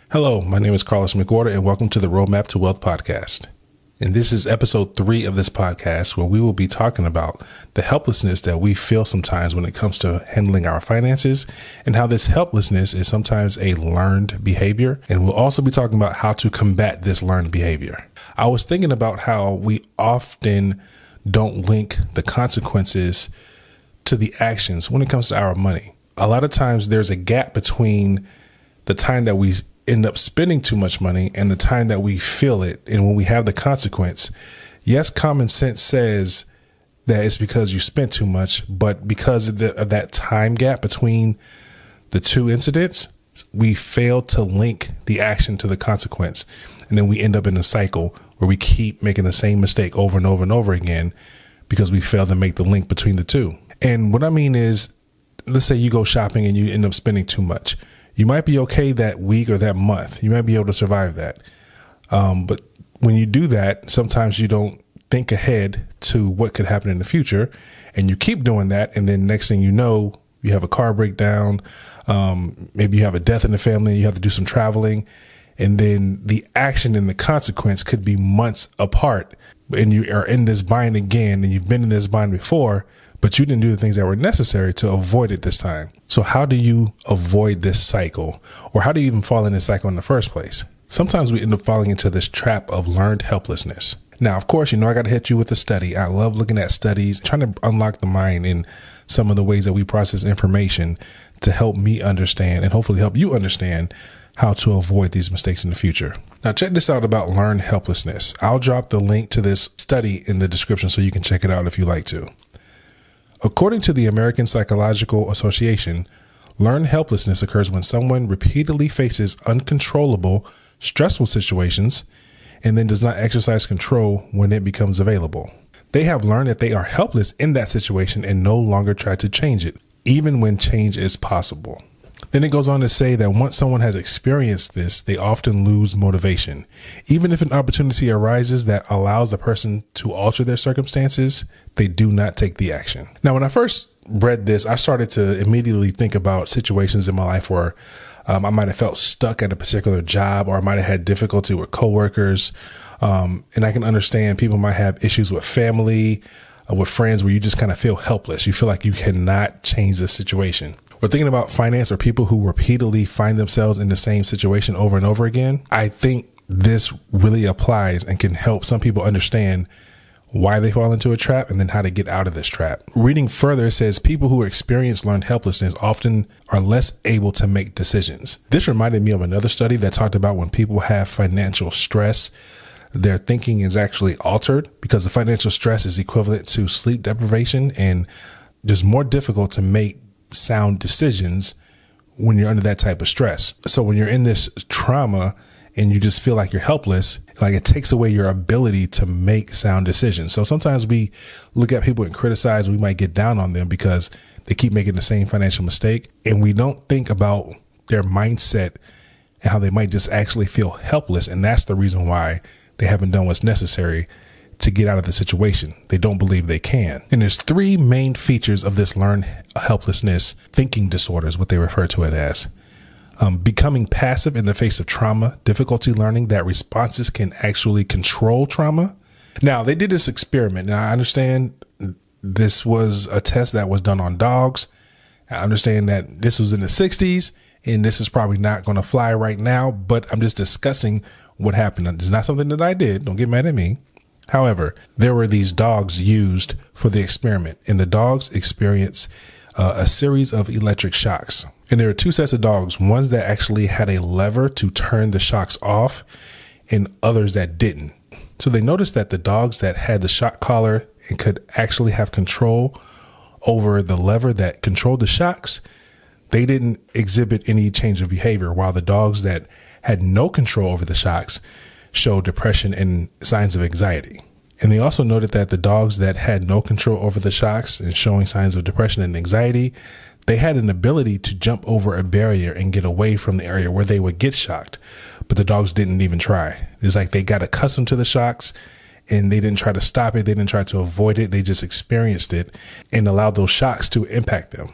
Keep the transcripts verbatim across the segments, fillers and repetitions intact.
Hello, my name is Carlos McWhorter, and welcome to the Roadmap to Wealth podcast. And this is episode three of this podcast, where we will be talking about the helplessness that we feel sometimes when it comes to handling our finances, and how this helplessness is sometimes a learned behavior. And we'll also be talking about how to combat this learned behavior. I was thinking about how we often don't link the consequences to the actions when it comes to our money. A lot of times there's a gap between the time that we end up spending too much money and the time that we feel it. And when we have the consequence, yes, common sense says that it's because you spent too much, but because of, the, of that time gap between the two incidents, we fail to link the action to the consequence. And then we end up in a cycle where we keep making the same mistake over and over and over again because we fail to make the link between the two. And what I mean is, let's say you go shopping and you end up spending too much. You might be okay that week or that month. You might be able to survive that. Um, but when you do that, sometimes you don't think ahead to what could happen in the future, and you keep doing that. And then next thing you know, you have a car breakdown. Um, maybe you have a death in the family. You have to do some traveling. And then the action and the consequence could be months apart. And you are in this bind again, and you've been in this bind before, but you didn't do the things that were necessary to avoid it this time. So how do you avoid this cycle? Or how do you even fall in this cycle in the first place? Sometimes we end up falling into this trap of learned helplessness. Now, of course, you know, I got to hit you with a study. I love looking at studies, trying to unlock the mind in some of the ways that we process information to help me understand and hopefully help you understand how to avoid these mistakes in the future. Now, check this out about learned helplessness. I'll drop the link to this study in the description so you can check it out if you like to. According to the American Psychological Association, learned helplessness occurs when someone repeatedly faces uncontrollable, stressful situations and then does not exercise control when it becomes available. They have learned that they are helpless in that situation and no longer try to change it, even when change is possible. Then it goes on to say that once someone has experienced this, they often lose motivation. Even if an opportunity arises that allows the person to alter their circumstances, they do not take the action. Now, when I first read this, I started to immediately think about situations in my life where um, I might have felt stuck at a particular job, or I might have had difficulty with coworkers. Um, and I can understand people might have issues with family, uh, with friends, where you just kind of feel helpless. You feel like you cannot change the situation. We're thinking about finance or people who repeatedly find themselves in the same situation over and over again. I think this really applies and can help some people understand why they fall into a trap and then how to get out of this trap. Reading further, it says people who experience learned helplessness often are less able to make decisions. This reminded me of another study that talked about when people have financial stress, their thinking is actually altered because the financial stress is equivalent to sleep deprivation, and just more difficult to make sound decisions when you're under that type of stress. So when you're in this trauma and you just feel like you're helpless, like it takes away your ability to make sound decisions. So sometimes we look at people and criticize, we might get down on them because they keep making the same financial mistake, and we don't think about their mindset and how they might just actually feel helpless. And that's the reason why they haven't done what's necessary to get out of the situation. They don't believe they can. And there's three main features of this learned helplessness thinking disorder, is what they refer to it as. Um, becoming passive in the face of trauma, difficulty learning that responses can actually control trauma. Now, they did this experiment, and I understand this was a test that was done on dogs. I understand that this was in the sixties, and this is probably not going to fly right now, but I'm just discussing what happened. It's not something that I did. Don't get mad at me. However, there were these dogs used for the experiment, and the dogs experienced uh, a series of electric shocks. And there were two sets of dogs, ones that actually had a lever to turn the shocks off and others that didn't. So they noticed that the dogs that had the shock collar and could actually have control over the lever that controlled the shocks, they didn't exhibit any change of behavior, while the dogs that had no control over the shocks showed depression and signs of anxiety. And they also noted that the dogs that had no control over the shocks and showing signs of depression and anxiety, they had an ability to jump over a barrier and get away from the area where they would get shocked. But the dogs didn't even try. It's like they got accustomed to the shocks and they didn't try to stop it. They didn't try to avoid it. They just experienced it and allowed those shocks to impact them.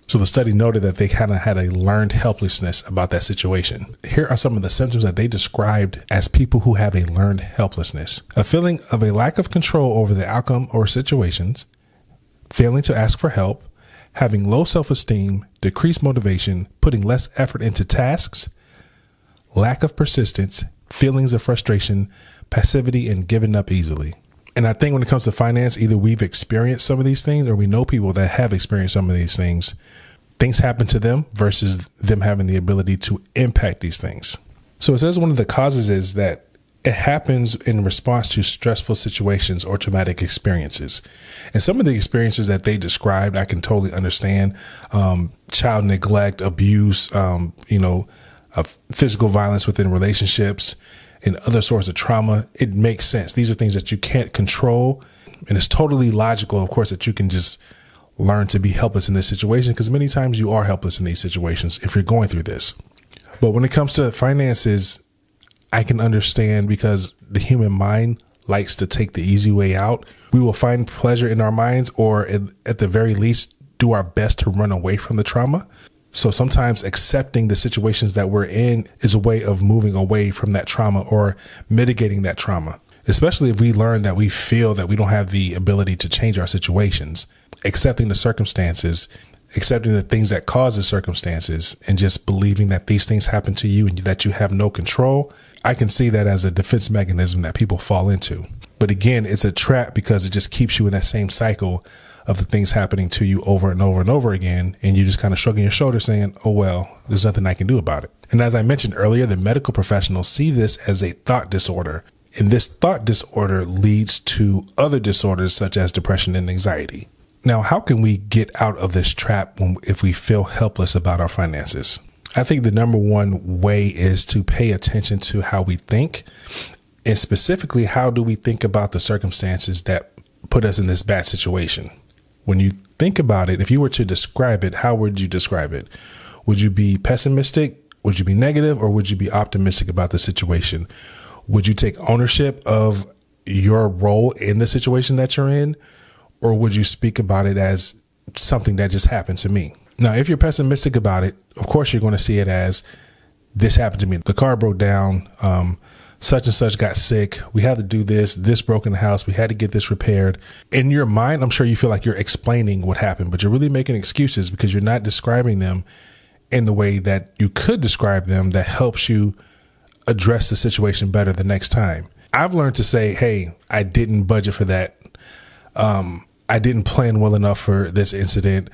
So the study noted that they kind of had a learned helplessness about that situation. Here are some of the symptoms that they described as people who have a learned helplessness: a feeling of a lack of control over the outcome or situations, failing to ask for help, having low self-esteem, decreased motivation, putting less effort into tasks, lack of persistence, feelings of frustration, passivity, and giving up easily. And I think when it comes to finance, either we've experienced some of these things or we know people that have experienced some of these things. Things happen to them versus them having the ability to impact these things. So it says one of the causes is that it happens in response to stressful situations or traumatic experiences. And some of the experiences that they described, I can totally understand. Um, child neglect, abuse, um, you know, uh, physical violence within relationships, and other sorts of trauma. It makes sense. These are things that you can't control. And it's totally logical, of course, that you can just learn to be helpless in this situation, because many times you are helpless in these situations if you're going through this. But when it comes to finances, I can understand, because the human mind likes to take the easy way out. We will find pleasure in our minds, or at, at the very least, do our best to run away from the trauma. So sometimes accepting the situations that we're in is a way of moving away from that trauma or mitigating that trauma, especially if we learn that we feel that we don't have the ability to change our situations. Accepting the circumstances, accepting the things that cause the circumstances, and just believing that these things happen to you and that you have no control. I can see that as a defense mechanism that people fall into. But again, it's a trap, because it just keeps you in that same cycle of the things happening to you over and over and over again. And you just kind of shrugging your shoulders saying, oh, well, there's nothing I can do about it. And as I mentioned earlier, the medical professionals see this as a thought disorder. And this thought disorder leads to other disorders such as depression and anxiety. Now, how can we get out of this trap when, if we feel helpless about our finances? I think the number one way is to pay attention to how we think, and specifically, how do we think about the circumstances that put us in this bad situation? When you think about it, if you were to describe it, how would you describe it? Would you be pessimistic? Would you be negative? Or would you be optimistic about the situation? Would you take ownership of your role in the situation that you're in? Or would you speak about it as something that just happened to me? Now, if you're pessimistic about it, of course, you're going to see it as, this happened to me. The car broke down. Um, such and such got sick. We had to do this. This broke in the house. We had to get this repaired. In your mind, I'm sure you feel like you're explaining what happened, but you're really making excuses because you're not describing them in the way that you could describe them that helps you address the situation better the next time. I've learned to say, hey, I didn't budget for that. Um, I didn't plan well enough for this incident.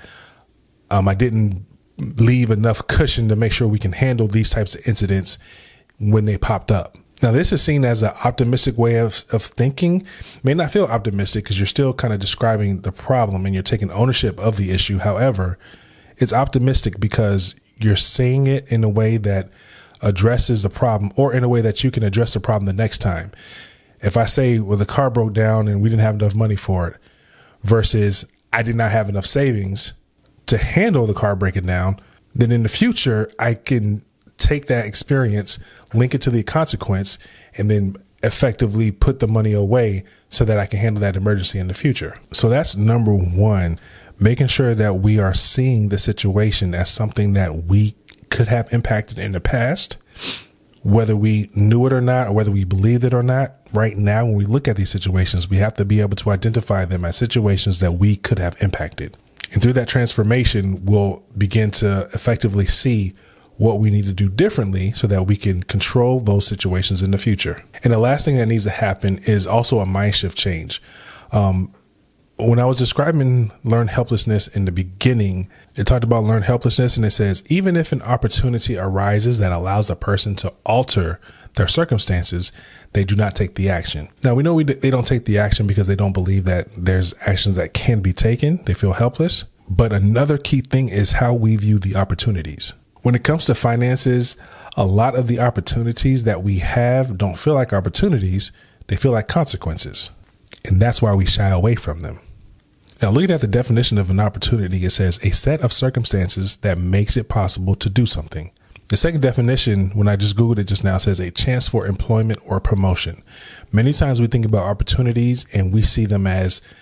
Um, I didn't leave enough cushion to make sure we can handle these types of incidents when they popped up. Now, this is seen as an optimistic way of, of thinking. May not feel optimistic because you're still kind of describing the problem and you're taking ownership of the issue. However, it's optimistic because you're saying it in a way that addresses the problem, or in a way that you can address the problem the next time. If I say, well, the car broke down and we didn't have enough money for it, versus I did not have enough savings to handle the car breaking down, then in the future, I can take that experience, link it to the consequence, and then effectively put the money away so that I can handle that emergency in the future. So that's number one, making sure that we are seeing the situation as something that we could have impacted in the past, whether we knew it or not, or whether we believed it or not. Right now, when we look at these situations, we have to be able to identify them as situations that we could have impacted. And through that transformation, we'll begin to effectively see what we need to do differently so that we can control those situations in the future. And the last thing that needs to happen is also a mind shift change. Um, when I was describing learned helplessness in the beginning, it talked about learned helplessness, and it says, even if an opportunity arises that allows a person to alter their circumstances, they do not take the action. Now, we know we, they don't take the action because they don't believe that there's actions that can be taken. They feel helpless. But another key thing is how we view the opportunities. When it comes to finances, a lot of the opportunities that we have don't feel like opportunities. They feel like consequences. And that's why we shy away from them. Now, looking at the definition of an opportunity, it says a set of circumstances that makes it possible to do something. The second definition, when I just Googled it just now, says a chance for employment or promotion. Many times we think about opportunities and we see them as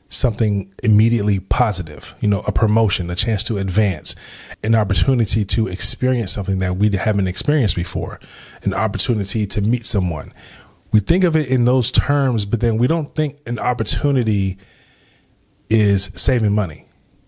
something immediately positive, you know, a promotion, a chance to advance, an opportunity to experience something that we haven't experienced before, an opportunity to meet someone. We think of it in those terms, but then we don't think an opportunity is saving money.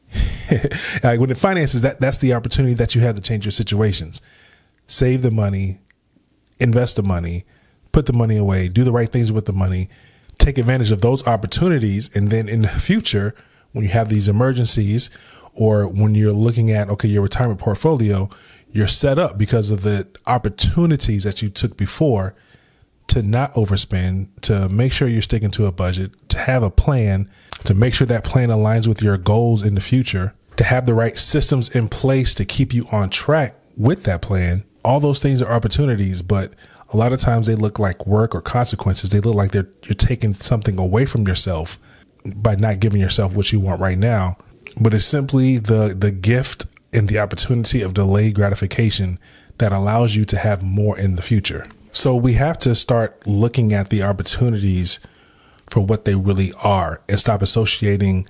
Like when it finances, that that's the opportunity that you have to change your situations. Save the money, invest the money, put the money away, do the right things with the money, take advantage of those opportunities. And then in the future, when you have these emergencies or when you're looking at, okay, your retirement portfolio, you're set up because of the opportunities that you took before to not overspend, to make sure you're sticking to a budget, to have a plan, to make sure that plan aligns with your goals in the future, to have the right systems in place to keep you on track with that plan. All those things are opportunities, but a lot of times they look like work or consequences. They look like they're you're taking something away from yourself by not giving yourself what you want right now. But it's simply the the gift and the opportunity of delayed gratification that allows you to have more in the future. So we have to start looking at the opportunities for what they really are and stop associating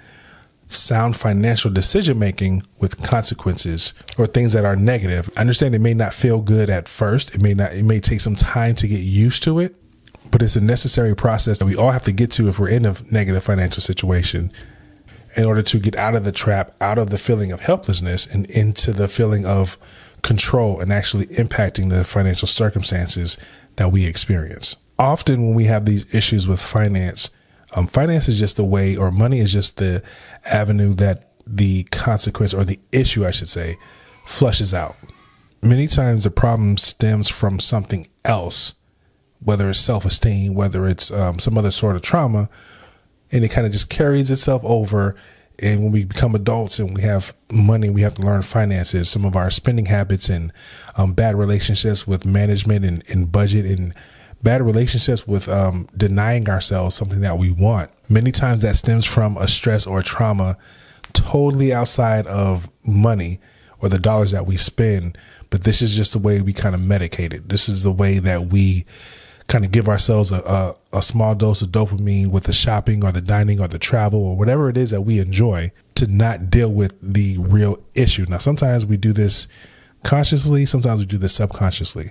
sound financial decision making with consequences or things that are negative. I understand it may not feel good at first. It may not, it may take some time to get used to it, but it's a necessary process that we all have to get to if we're in a negative financial situation in order to get out of the trap, out of the feeling of helplessness and into the feeling of control and actually impacting the financial circumstances that we experience. Often when we have these issues with finance, Um, finance is just the way, or money is just the avenue that the consequence or the issue, I should say, flushes out. Many times the problem stems from something else, whether it's self-esteem, whether it's um, some other sort of trauma, and it kind of just carries itself over. And when we become adults and we have money, we have to learn finances, some of our spending habits and um, bad relationships with management and, and budget and bad relationships with um, denying ourselves something that we want. Many times that stems from a stress or a trauma totally outside of money or the dollars that we spend. But this is just the way we kind of medicate it. This is the way that we kind of give ourselves a, a, a small dose of dopamine with the shopping or the dining or the travel or whatever it is that we enjoy to not deal with the real issue. Now, sometimes we do this consciously. Sometimes we do this subconsciously.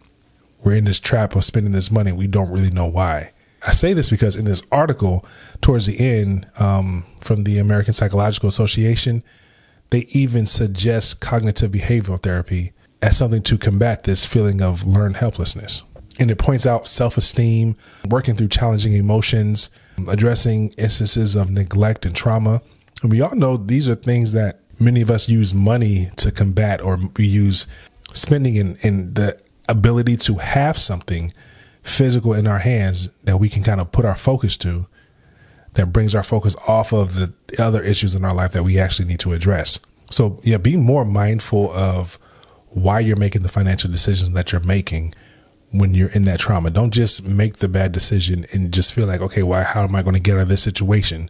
We're in this trap of spending this money. We don't really know why. I say this because in this article towards the end um, from the American Psychological Association, they even suggest cognitive behavioral therapy as something to combat this feeling of learned helplessness. And it points out self-esteem, working through challenging emotions, addressing instances of neglect and trauma. And we all know these are things that many of us use money to combat, or we use spending in, in the ability to have something physical in our hands that we can kind of put our focus to, that brings our focus off of the other issues in our life that we actually need to address. So yeah, be more mindful of why you're making the financial decisions that you're making when you're in that trauma. Don't just make the bad decision and just feel like, okay, why, how am I going to get out of this situation?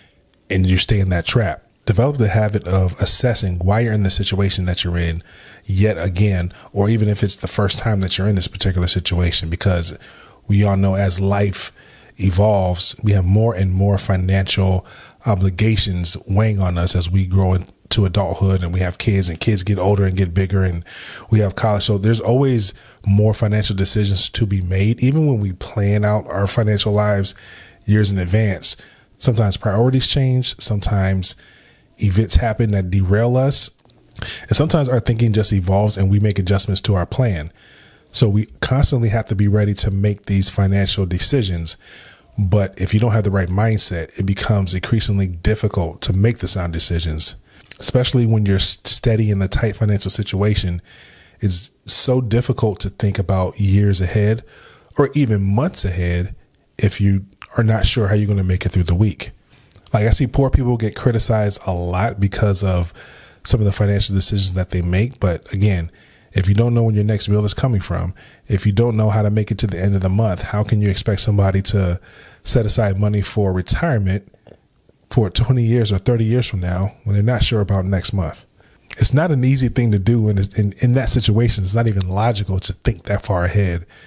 And you stay in that trap. Develop the habit of assessing why you're in the situation that you're in yet again, or even if it's the first time that you're in this particular situation, because we all know as life evolves, we have more and more financial obligations weighing on us as we grow into adulthood and we have kids and kids get older and get bigger and we have college. So there's always more financial decisions to be made. Even when we plan out our financial lives years in advance, sometimes priorities change. Sometimes events happen that derail us. And sometimes our thinking just evolves and we make adjustments to our plan. So we constantly have to be ready to make these financial decisions. But if you don't have the right mindset, it becomes increasingly difficult to make the sound decisions, especially when you're steady in the tight financial situation. It's so difficult to think about years ahead or even months ahead if you are not sure how you're going to make it through the week. Like I see poor people get criticized a lot because of some of the financial decisions that they make. But again, if you don't know when your next meal is coming from, if you don't know how to make it to the end of the month, how can you expect somebody to set aside money for retirement for twenty years or thirty years from now when they're not sure about next month? It's not an easy thing to do. And in, in that situation, it's not even logical to think that far ahead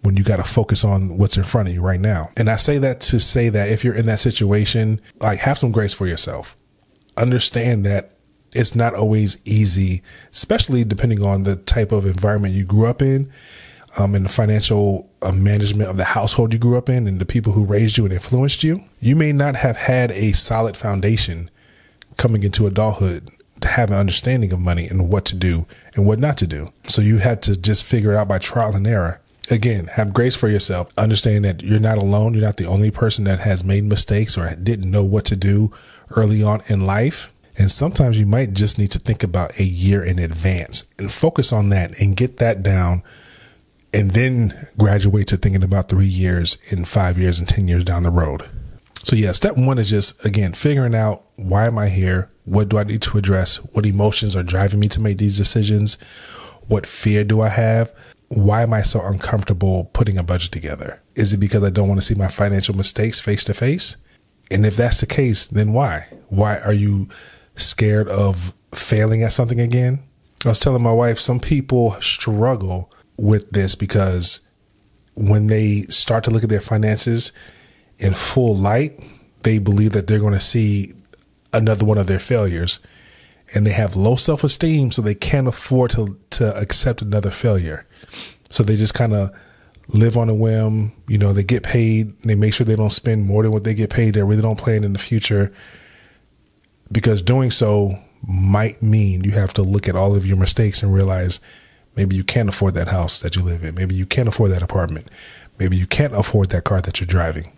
when you got to focus on what's in front of you right now. And I say that to say that if you're in that situation, like, have some grace for yourself. Understand that it's not always easy, especially depending on the type of environment you grew up in, um, and the financial uh, management of the household you grew up in and the people who raised you and influenced you. You may not have had a solid foundation coming into adulthood to have an understanding of money and what to do and what not to do. So you had to just figure it out by trial and error. Again, have grace for yourself. Understand that you're not alone. You're not the only person that has made mistakes or didn't know what to do early on in life. And sometimes you might just need to think about a year in advance and focus on that and get that down, and then graduate to thinking about three years and five years and ten years down the road. So yeah, step one is just, again, figuring out, why am I here? What do I need to address? What emotions are driving me to make these decisions? What fear do I have? Why am I so uncomfortable putting a budget together? Is it because I don't want to see my financial mistakes face to face? And if that's the case, then why? Why are you scared of failing at something again? I was telling my wife, some people struggle with this because when they start to look at their finances in full light, they believe that they're going to see another one of their failures, and they have low self-esteem, so they can't afford to to accept another failure. So they just kind of live on a whim. You know, they get paid, and they make sure they don't spend more than what they get paid. They really don't plan in the future, because doing so might mean you have to look at all of your mistakes and realize maybe you can't afford that house that you live in. Maybe you can't afford that apartment. Maybe you can't afford that car that you're driving.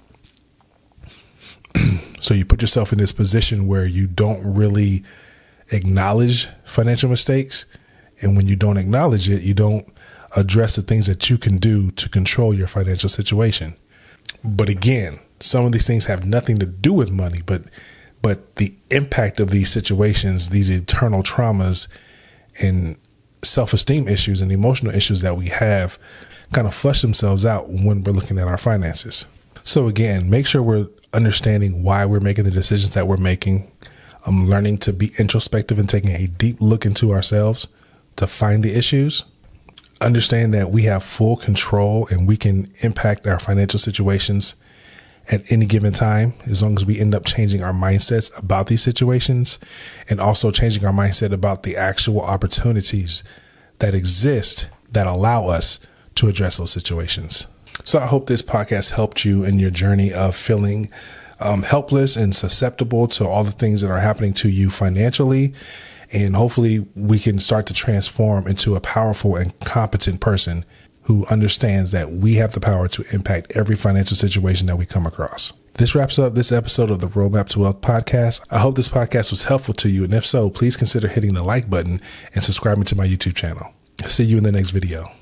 So you put yourself in this position where you don't really acknowledge financial mistakes. And when you don't acknowledge it, you don't address the things that you can do to control your financial situation. But again, some of these things have nothing to do with money, but but the impact of these situations, these internal traumas and self-esteem issues and emotional issues that we have, kind of flush themselves out when we're looking at our finances. So again, make sure we're understanding why we're making the decisions that we're making. I'm learning to be introspective and taking a deep look into ourselves to find the issues. Understand that we have full control and we can impact our financial situations at any given time, as long as we end up changing our mindsets about these situations, and also changing our mindset about the actual opportunities that exist that allow us to address those situations. So I hope this podcast helped you in your journey of feeling um, helpless and susceptible to all the things that are happening to you financially. And hopefully we can start to transform into a powerful and competent person who understands that we have the power to impact every financial situation that we come across. This wraps up this episode of the Roadmap to Wealth podcast. I hope this podcast was helpful to you. And if so, please consider hitting the like button and subscribing to my YouTube channel. See you in the next video.